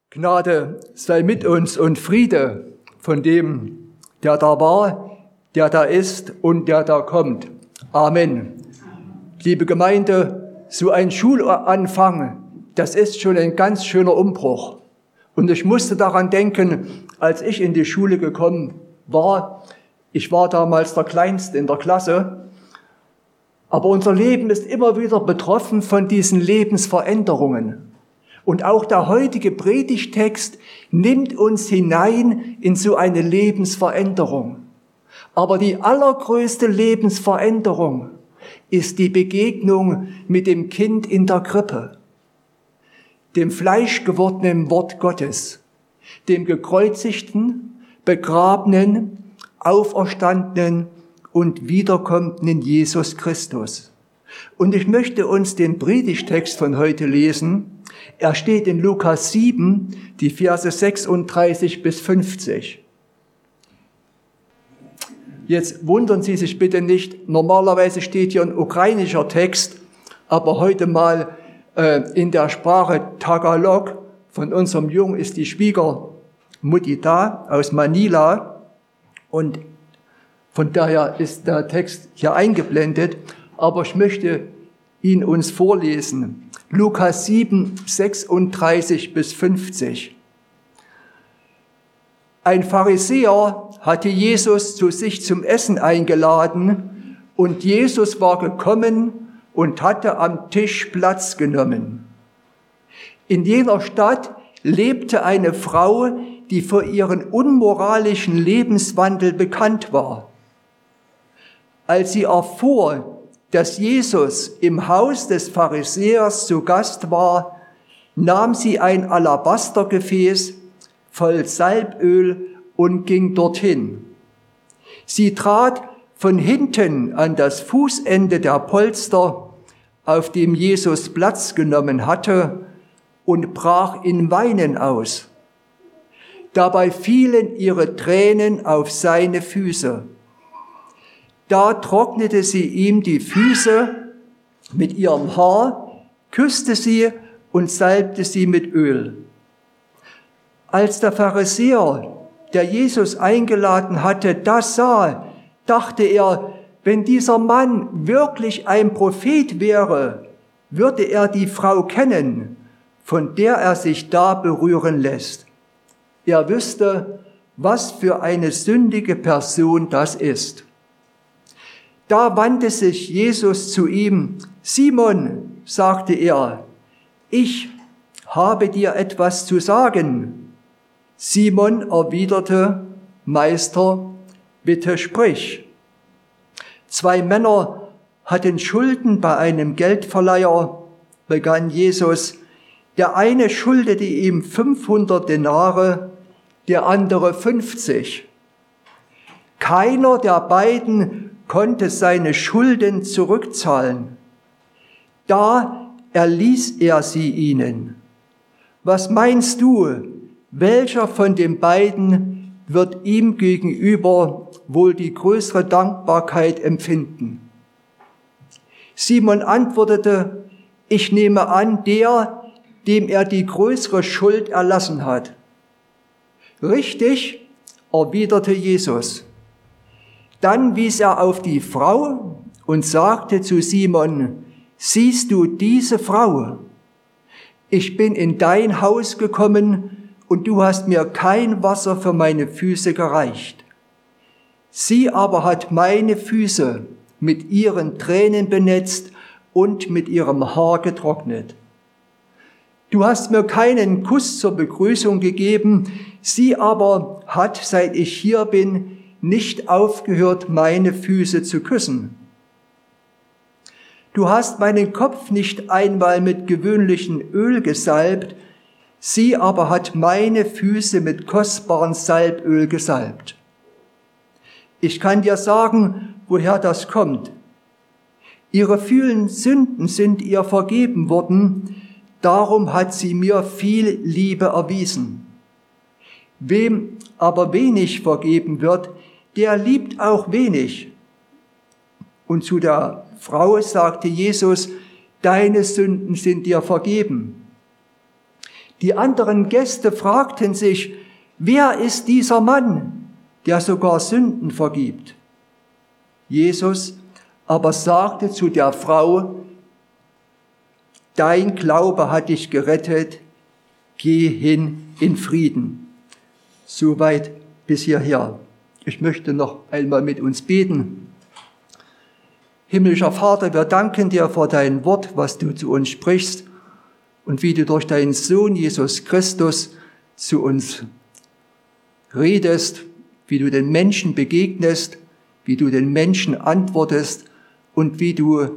Gnade sei mit uns und Friede von dem, der da war, der da ist und der da kommt. Amen. Liebe Gemeinde, so ein Schulanfang, das ist schon ein ganz schöner Umbruch. Und ich musste daran denken, als ich in die Schule gekommen war. Ich war damals der Kleinste in der Klasse. Aber unser Leben ist immer wieder betroffen von diesen Lebensveränderungen. Und auch der heutige Predigtext nimmt uns hinein in so eine Lebensveränderung. Aber die allergrößte Lebensveränderung ist die Begegnung mit dem Kind in der Krippe, dem fleischgewordenen Wort Gottes, dem gekreuzigten, begrabenen, auferstandenen und wiederkommenden Jesus Christus. Und ich möchte uns den Predigtext von heute lesen. Er steht in Lukas 7, die Verse 36 bis 50. Jetzt wundern Sie sich bitte nicht, normalerweise steht hier ein ukrainischer Text, aber heute mal in der Sprache Tagalog von unserem Jungen ist die Schwiegermutti da aus Manila und von daher ist der Text hier eingeblendet, aber ich möchte ihn uns vorlesen. Lukas 7, 36 bis 50. Ein Pharisäer hatte Jesus zu sich zum Essen eingeladen und Jesus war gekommen und hatte am Tisch Platz genommen. In jener Stadt lebte eine Frau, die für ihren unmoralischen Lebenswandel bekannt war. Als sie erfuhr, dass Jesus im Haus des Pharisäers zu Gast war, nahm sie ein Alabastergefäß voll Salböl und ging dorthin. Sie trat von hinten an das Fußende der Polster, auf dem Jesus Platz genommen hatte, und brach in Weinen aus. Dabei fielen ihre Tränen auf seine Füße. Da trocknete sie ihm die Füße mit ihrem Haar, küsste sie und salbte sie mit Öl. Als der Pharisäer, der Jesus eingeladen hatte, das sah, dachte er, wenn dieser Mann wirklich ein Prophet wäre, würde er die Frau kennen, von der er sich da berühren lässt. Er wüsste, was für eine sündige Person das ist. Da wandte sich Jesus zu ihm. Simon, sagte er, ich habe dir etwas zu sagen. Simon erwiderte, Meister, bitte sprich. 2 Männer hatten Schulden bei einem Geldverleiher, begann Jesus. Der eine schuldete ihm 500 Denare, der andere 50. Keiner der beiden konnte seine Schulden zurückzahlen. Da erließ er sie ihnen. Was meinst du, welcher von den beiden wird ihm gegenüber wohl die größere Dankbarkeit empfinden? Simon antwortete, ich nehme an, der, dem er die größere Schuld erlassen hat. Richtig, erwiderte Jesus. Dann wies er auf die Frau und sagte zu Simon, siehst du diese Frau? Ich bin in dein Haus gekommen und du hast mir kein Wasser für meine Füße gereicht. Sie aber hat meine Füße mit ihren Tränen benetzt und mit ihrem Haar getrocknet. Du hast mir keinen Kuss zur Begrüßung gegeben, sie aber hat, seit ich hier bin, nicht aufgehört, meine Füße zu küssen. Du hast meinen Kopf nicht einmal mit gewöhnlichem Öl gesalbt, sie aber hat meine Füße mit kostbarem Salböl gesalbt. Ich kann dir sagen, woher das kommt. Ihre vielen Sünden sind ihr vergeben worden, darum hat sie mir viel Liebe erwiesen. Wem aber wenig vergeben wird, der liebt auch wenig. Und zu der Frau sagte Jesus, deine Sünden sind dir vergeben. Die anderen Gäste fragten sich, wer ist dieser Mann, der sogar Sünden vergibt? Jesus aber sagte zu der Frau, dein Glaube hat dich gerettet, geh hin in Frieden. Soweit bis hierher. Ich möchte noch einmal mit uns beten. Himmlischer Vater, wir danken dir für dein Wort, was du zu uns sprichst und wie du durch deinen Sohn Jesus Christus zu uns redest, wie du den Menschen begegnest, wie du den Menschen antwortest und wie du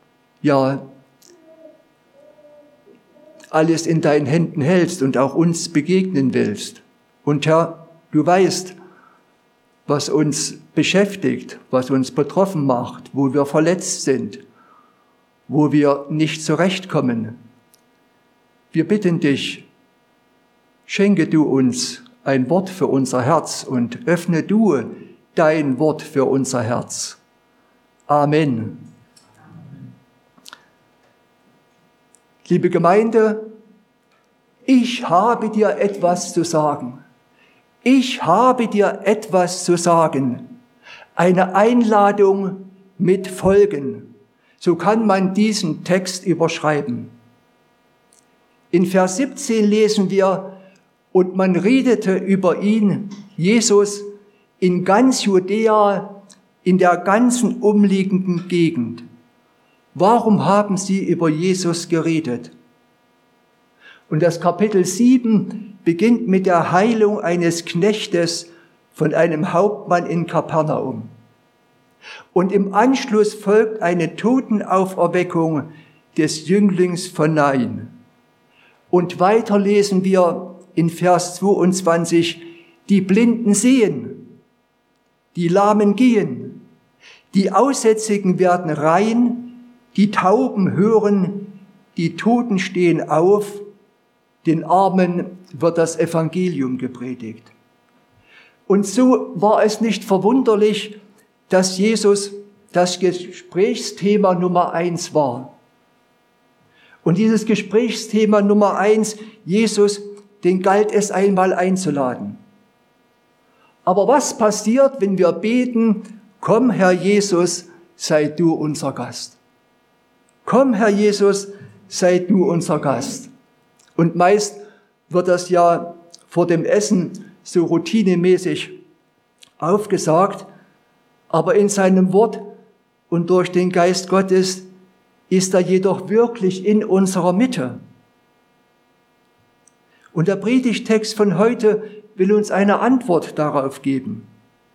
alles in deinen Händen hältst und auch uns begegnen willst. Und Herr, du weißt, was uns beschäftigt, was uns betroffen macht, wo wir verletzt sind, wo wir nicht zurechtkommen. Wir bitten dich, schenke du uns ein Wort für unser Herz und öffne du dein Wort für unser Herz. Amen. Liebe Gemeinde, ich habe dir etwas zu sagen. Ich habe dir etwas zu sagen. Eine Einladung mit Folgen. So kann man diesen Text überschreiben. In Vers 17 lesen wir, und man redete über ihn, Jesus, in ganz Judäa, in der ganzen umliegenden Gegend. Warum haben sie über Jesus geredet? Und das Kapitel 7 beginnt mit der Heilung eines Knechtes von einem Hauptmann in Kapernaum. Und im Anschluss folgt eine Totenauferweckung des Jünglings von Nain. Und weiter lesen wir in Vers 22, die Blinden sehen, die Lahmen gehen, die Aussätzigen werden rein, die Tauben hören, die Toten stehen auf, den Armen wird das Evangelium gepredigt. Und so war es nicht verwunderlich, dass Jesus das Gesprächsthema Nummer 1 war. Und dieses Gesprächsthema Nummer 1, Jesus, den galt es einmal einzuladen. Aber was passiert, wenn wir beten, komm Herr Jesus, sei du unser Gast. Komm Herr Jesus, sei du unser Gast. Und meist wird das ja vor dem Essen so routinemäßig aufgesagt, aber in seinem Wort und durch den Geist Gottes ist er jedoch wirklich in unserer Mitte. Und der Predigtext von heute will uns eine Antwort darauf geben.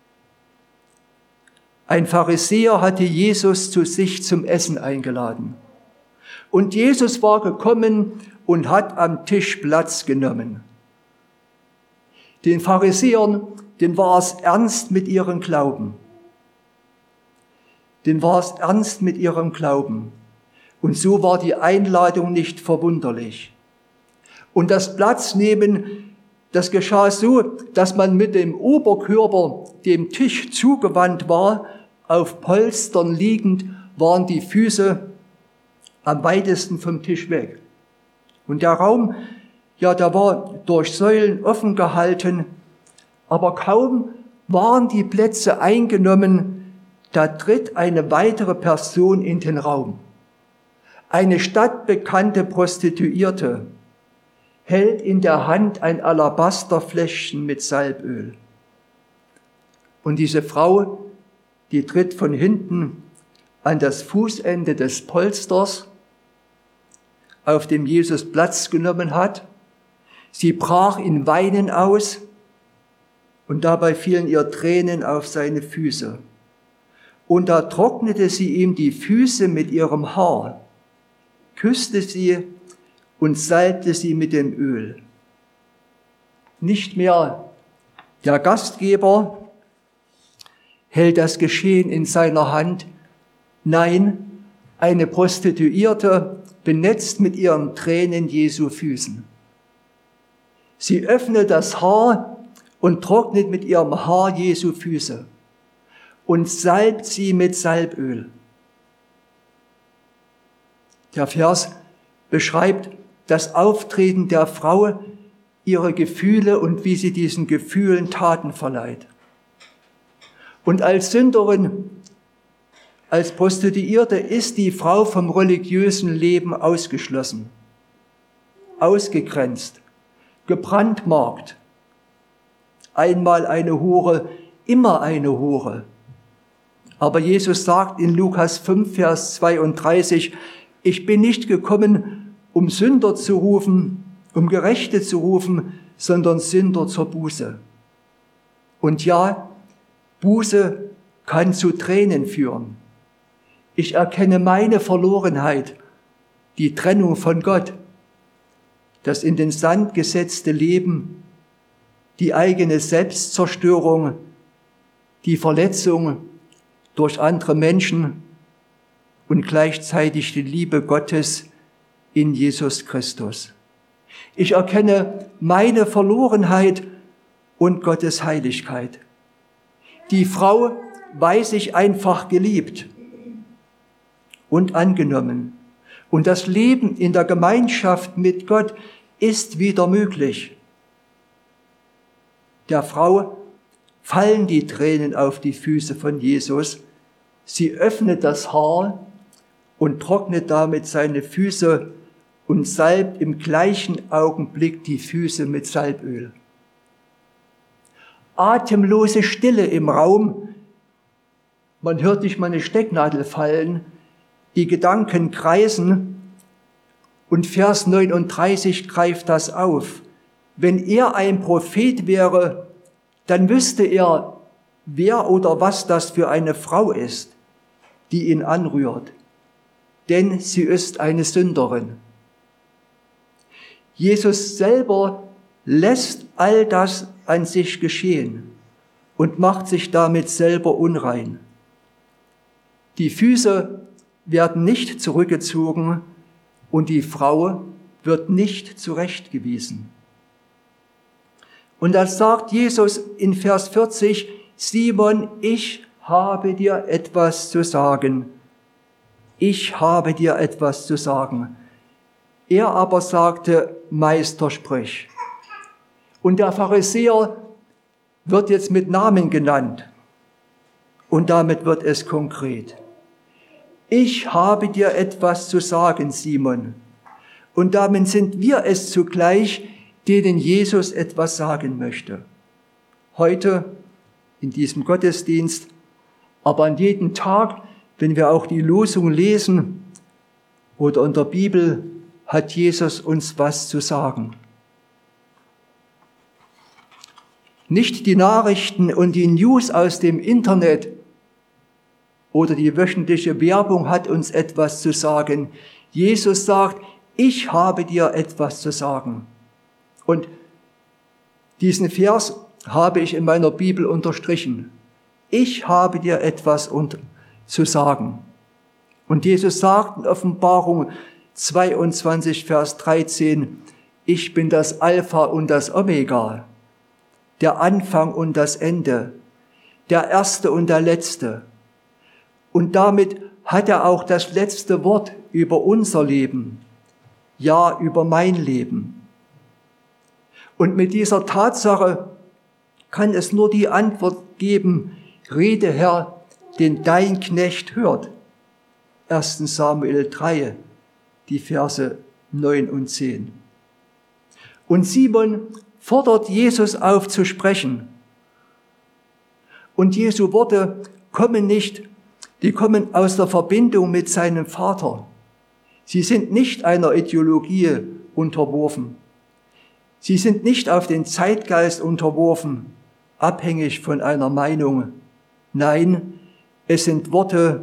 Ein Pharisäer hatte Jesus zu sich zum Essen eingeladen. Und Jesus war gekommen und hat am Tisch Platz genommen. Den Pharisäern, denen war es ernst mit ihrem Glauben. Denen war es ernst mit ihrem Glauben. Und so war die Einladung nicht verwunderlich. Und das Platznehmen, das geschah so, dass man mit dem Oberkörper dem Tisch zugewandt war, auf Polstern liegend waren die Füße am weitesten vom Tisch weg. Und der Raum, der war durch Säulen offen gehalten, aber kaum waren die Plätze eingenommen, da tritt eine weitere Person in den Raum. Eine stadtbekannte Prostituierte hält in der Hand ein Alabasterfläschchen mit Salböl. Und diese Frau, die tritt von hinten an das Fußende des Polsters, auf dem Jesus Platz genommen hat. Sie brach in Weinen aus und dabei fielen ihr Tränen auf seine Füße. Und da trocknete sie ihm die Füße mit ihrem Haar, küsste sie und salbte sie mit dem Öl. Nicht mehr der Gastgeber hält das Geschehen in seiner Hand. Nein, eine Prostituierte benetzt mit ihren Tränen Jesu Füßen. Sie öffnet das Haar und trocknet mit ihrem Haar Jesu Füße und salbt sie mit Salböl. Der Vers beschreibt, das Auftreten der Frau, ihre Gefühle und wie sie diesen Gefühlen Taten verleiht. Und als Sünderin, als Prostituierte ist die Frau vom religiösen Leben ausgeschlossen, ausgegrenzt, gebrandmarkt. Einmal eine Hure, immer eine Hure. Aber Jesus sagt in Lukas 5, Vers 32, ich bin nicht gekommen, um Sünder zu rufen, um Gerechte zu rufen, sondern Sünder zur Buße. Und ja, Buße kann zu Tränen führen. Ich erkenne meine Verlorenheit, die Trennung von Gott, das in den Sand gesetzte Leben, die eigene Selbstzerstörung, die Verletzung durch andere Menschen und gleichzeitig die Liebe Gottes in Jesus Christus. Ich erkenne meine Verlorenheit und Gottes Heiligkeit. Die Frau weiß sich einfach geliebt und angenommen. Und das Leben in der Gemeinschaft mit Gott ist wieder möglich. Der Frau fallen die Tränen auf die Füße von Jesus. Sie öffnet das Haar und trocknet damit seine Füße und salbt im gleichen Augenblick die Füße mit Salböl. Atemlose Stille im Raum. Man hört nicht mal eine Stecknadel fallen. Die Gedanken kreisen. Und Vers 39 greift das auf. Wenn er ein Prophet wäre, dann wüsste er, wer oder was das für eine Frau ist, die ihn anrührt. Denn sie ist eine Sünderin. Jesus selber lässt all das an sich geschehen und macht sich damit selber unrein. Die Füße werden nicht zurückgezogen und die Frau wird nicht zurechtgewiesen. Und da sagt Jesus in Vers 40, Simon, ich habe dir etwas zu sagen. Ich habe dir etwas zu sagen. Er aber sagte, Meister, sprich. Und der Pharisäer wird jetzt mit Namen genannt. Und damit wird es konkret. Ich habe dir etwas zu sagen, Simon. Und damit sind wir es zugleich, denen Jesus etwas sagen möchte. Heute in diesem Gottesdienst, aber an jedem Tag, wenn wir auch die Losung lesen oder in der Bibel, hat Jesus uns was zu sagen. Nicht die Nachrichten und die News aus dem Internet oder die wöchentliche Werbung hat uns etwas zu sagen. Jesus sagt, ich habe dir etwas zu sagen. Und diesen Vers habe ich in meiner Bibel unterstrichen. Ich habe dir etwas zu sagen. Und Jesus sagt in Offenbarung 22, Vers 13, ich bin das Alpha und das Omega, der Anfang und das Ende, der Erste und der Letzte. Und damit hat er auch das letzte Wort über unser Leben, ja, über mein Leben. Und mit dieser Tatsache kann es nur die Antwort geben, rede Herr, den dein Knecht hört. 1. Samuel 3, die Verse 9 und 10. Und Simon fordert Jesus auf zu sprechen. Und Jesu Worte die kommen aus der Verbindung mit seinem Vater. Sie sind nicht einer Ideologie unterworfen. Sie sind nicht auf den Zeitgeist unterworfen, abhängig von einer Meinung. Nein, es sind Worte,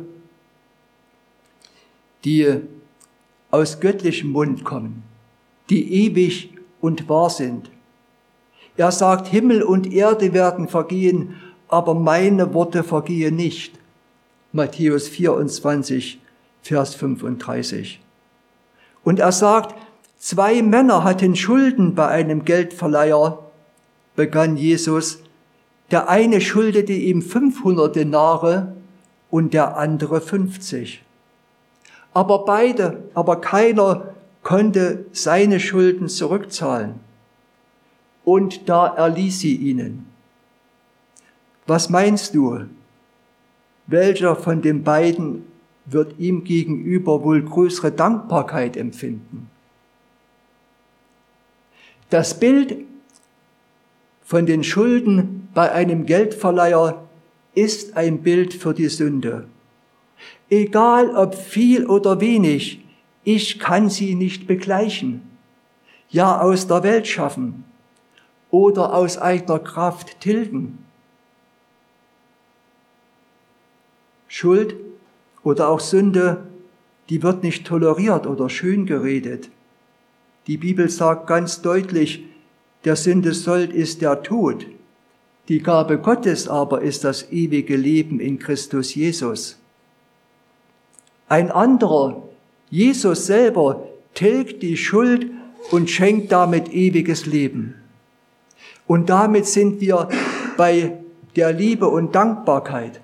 die aus göttlichem Mund kommen, die ewig und wahr sind. Er sagt, Himmel und Erde werden vergehen, aber meine Worte vergehen nicht. Matthäus 24, Vers 35. Und er sagt, 2 Männer hatten Schulden bei einem Geldverleiher, begann Jesus. Der eine schuldete ihm 500 Denare und der andere 50. Aber keiner konnte seine Schulden zurückzahlen. Und da erließ sie ihnen. Was meinst du? Welcher von den beiden wird ihm gegenüber wohl größere Dankbarkeit empfinden? Das Bild von den Schulden bei einem Geldverleiher ist ein Bild für die Sünde. Egal ob viel oder wenig, ich kann sie nicht begleichen, ja aus der Welt schaffen oder aus eigener Kraft tilgen. Schuld oder auch Sünde, die wird nicht toleriert oder schön geredet. Die Bibel sagt ganz deutlich, der Sünde Sold ist der Tod. Die Gabe Gottes aber ist das ewige Leben in Christus Jesus. Ein anderer, Jesus selber, tilgt die Schuld und schenkt damit ewiges Leben. Und damit sind wir bei der Liebe und Dankbarkeit.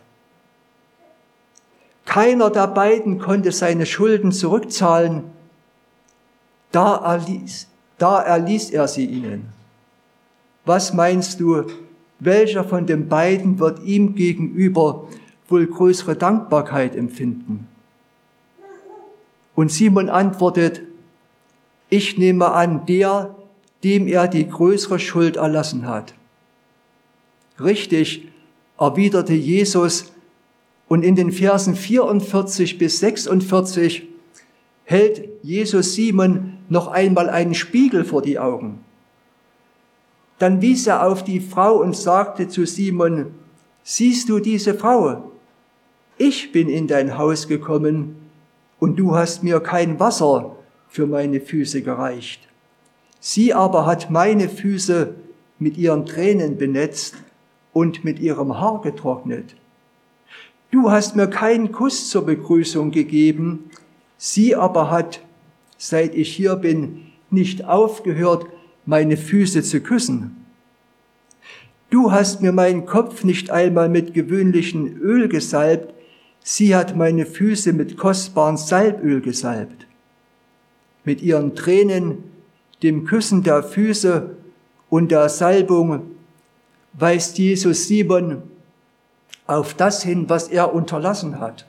Keiner der beiden konnte seine Schulden zurückzahlen, da erließ er sie ihnen. Was meinst du, welcher von den beiden wird ihm gegenüber wohl größere Dankbarkeit empfinden? Und Simon antwortet, ich nehme an, der, dem er die größere Schuld erlassen hat. Richtig, erwiderte Jesus, und in den Versen 44 bis 46 hält Jesus Simon noch einmal einen Spiegel vor die Augen. Dann wies er auf die Frau und sagte zu Simon, siehst du diese Frau? Ich bin in dein Haus gekommen und du hast mir kein Wasser für meine Füße gereicht. Sie aber hat meine Füße mit ihren Tränen benetzt und mit ihrem Haar getrocknet. Du hast mir keinen Kuss zur Begrüßung gegeben, sie aber hat, seit ich hier bin, nicht aufgehört, meine Füße zu küssen. Du hast mir meinen Kopf nicht einmal mit gewöhnlichem Öl gesalbt, sie hat meine Füße mit kostbarem Salböl gesalbt. Mit ihren Tränen, dem Küssen der Füße und der Salbung weist Jesus Simon auf das hin, was er unterlassen hat.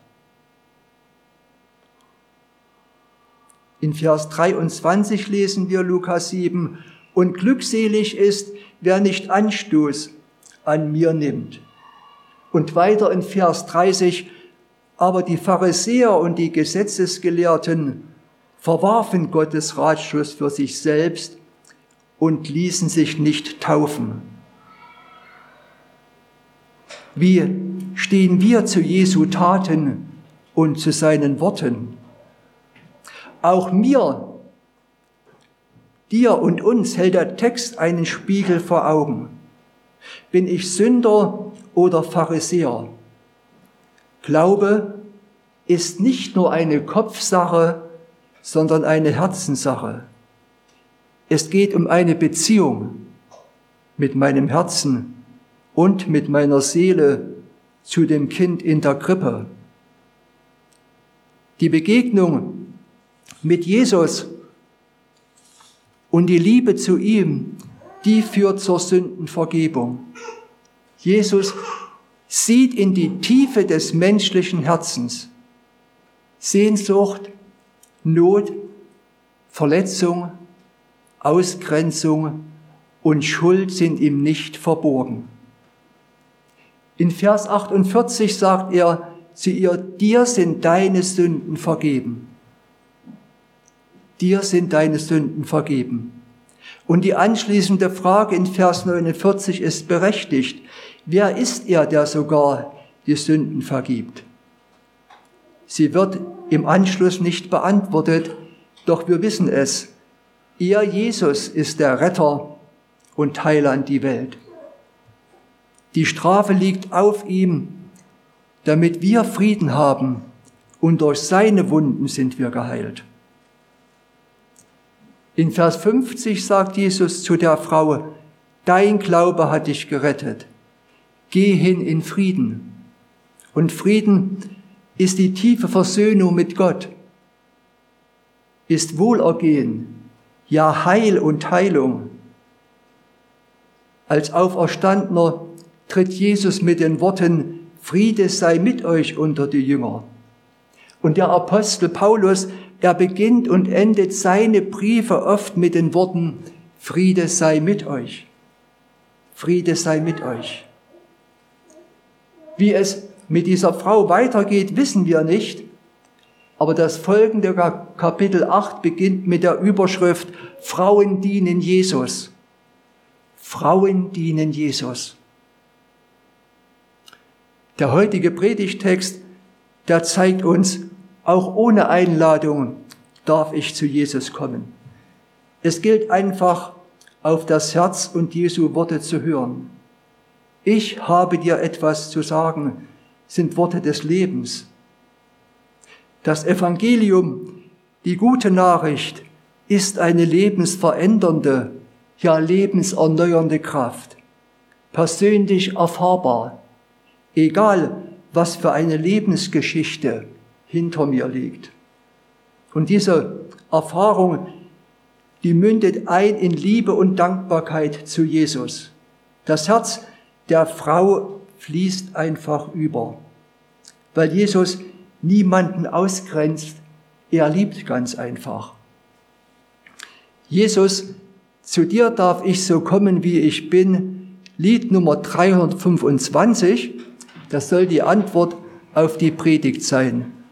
In Vers 23 lesen wir Lukas 7, und glückselig ist, wer nicht Anstoß an mir nimmt. Und weiter in Vers 30, aber die Pharisäer und die Gesetzesgelehrten verwarfen Gottes Ratschluss für sich selbst und ließen sich nicht taufen. Wie stehen wir zu Jesu Taten und zu seinen Worten? Auch mir, dir und uns hält der Text einen Spiegel vor Augen. Bin ich Sünder oder Pharisäer? Glaube ist nicht nur eine Kopfsache, sondern eine Herzenssache. Es geht um eine Beziehung mit meinem Herzen und mit meiner Seele zu dem Kind in der Krippe. Die Begegnung mit Jesus und die Liebe zu ihm, die führt zur Sündenvergebung. Jesus sieht in die Tiefe des menschlichen Herzens. Sehnsucht, Not, Verletzung, Ausgrenzung und Schuld sind ihm nicht verborgen. In Vers 48 sagt er zu ihr, dir sind deine Sünden vergeben. Dir sind deine Sünden vergeben. Und die anschließende Frage in Vers 49 ist berechtigt. Wer ist er, der sogar die Sünden vergibt? Sie wird im Anschluss nicht beantwortet, doch wir wissen es. Er, Jesus, ist der Retter und Heiland die Welt. Die Strafe liegt auf ihm, damit wir Frieden haben, und durch seine Wunden sind wir geheilt. In Vers 50 sagt Jesus zu der Frau, dein Glaube hat dich gerettet. Geh hin in Frieden. Und Frieden ist die tiefe Versöhnung mit Gott. ist Wohlergehen, ja Heil und Heilung. Als Auferstandener tritt Jesus mit den Worten, Friede sei mit euch unter die Jünger. Und der Apostel Paulus, er beginnt und endet seine Briefe oft mit den Worten, Friede sei mit euch. Friede sei mit euch. Wie es mit dieser Frau weitergeht, wissen wir nicht. Aber das folgende Kapitel 8 beginnt mit der Überschrift Frauen dienen Jesus. Frauen dienen Jesus. Der heutige Predigtext, der zeigt uns, auch ohne Einladung darf ich zu Jesus kommen. Es gilt einfach, auf das Herz und Jesu Worte zu hören. Ich habe dir etwas zu sagen, sind Worte des Lebens. Das Evangelium, die gute Nachricht, ist eine lebensverändernde, ja lebenserneuernde Kraft. Persönlich erfahrbar, egal was für eine Lebensgeschichte hinter mir liegt. Und diese Erfahrung, die mündet ein in Liebe und Dankbarkeit zu Jesus. Das Herz der Frau fließt einfach über, weil Jesus niemanden ausgrenzt, er liebt ganz einfach. Jesus, zu dir darf ich so kommen, wie ich bin, Lied Nummer 325, das soll die Antwort auf die Predigt sein.